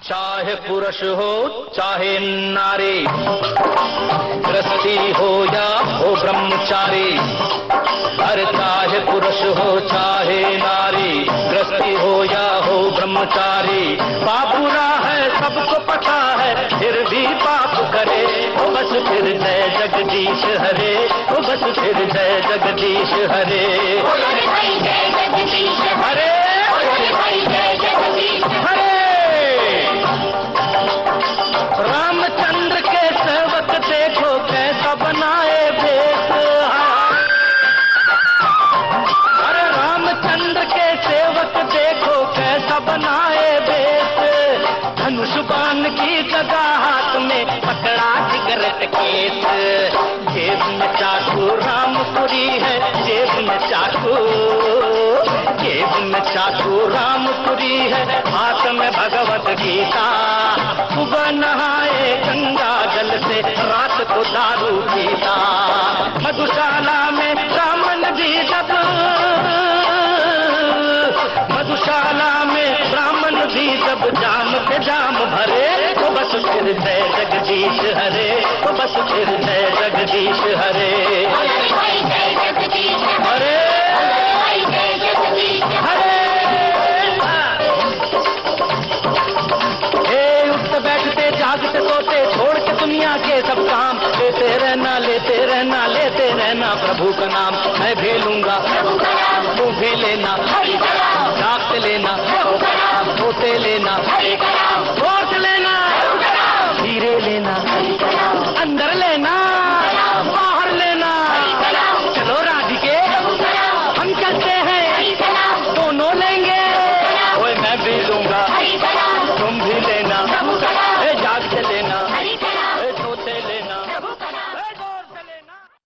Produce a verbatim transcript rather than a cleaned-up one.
चाहे पुरुष हो चाहे नारी, गृहस्थी हो या हो ब्रह्मचारी, अरे चाहे पुरुष हो चाहे नारी, गृहस्थी हो या हो ब्रह्मचारी, पाप बुरा है सबको पता है, फिर भी पाप करे, ओ बस फिर जय जगदीश हरे, ओ बस फिर जय जगदीश हरे, हरे हरे। रामचंद्र के सेवक देखो कैसा बनाए भेष, अरे रामचंद्र के सेवक देखो कैसा बनाए भेष, धनुष बाण की जगह हाथ में पकड़ा सिगरेट केस, जेब में चाकू रामपुरी है, जेब में चाकू, जेब में चाकू रामपुरी है, हाथ में भगवत गीता, सुबह नहाए गंगा जल से, रात को दारू पीता, मधुशाला में ब्राह्मण भी जब, मधुशाला में ब्राह्मण भी जब जाम पे जाम भरे, तो बस फिर जय जगदीश हरे, तो बस फिर जय जगदीश हरे, हरे हरे। हे उठते बैठते जागते सोते छोड़ के दुनिया के सब काम, लेते रहना लेते रहना लेते रहना प्रभु का नाम, मैं भी लूंगा